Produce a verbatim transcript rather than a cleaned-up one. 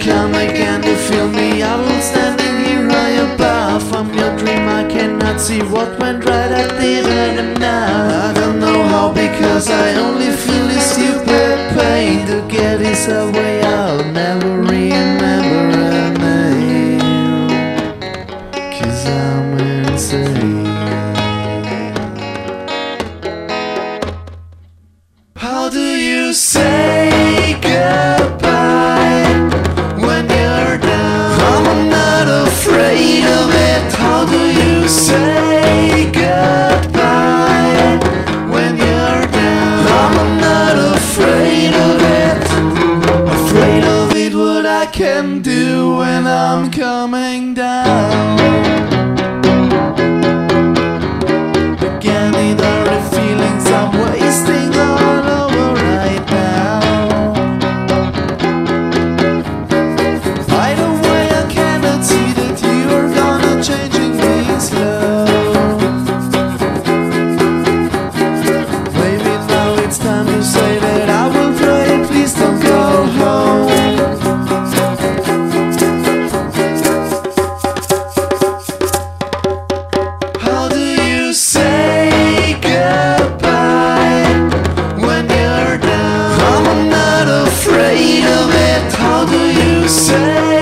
come again to feel me. I will standing here high above. From your dream I cannot see what went right, I didn't enough. I don't know how, because I only feel this stupid pain. To get this away I'll never remember her name, 'cause I'm insane. How do you say goodbye when you're down? I'm not afraid of it. How do you say goodbye when you're down? I'm not afraid of it. Afraid of it, what I can do when I'm coming down. Again, these are the feelings I'm wasting all over right now. By the way, I cannot see that you are gonna changing me slow. Maybe now it's time to say that I will pray, please don't go home. How do you say goodbye when you're down? I'm not afraid of it. How do you say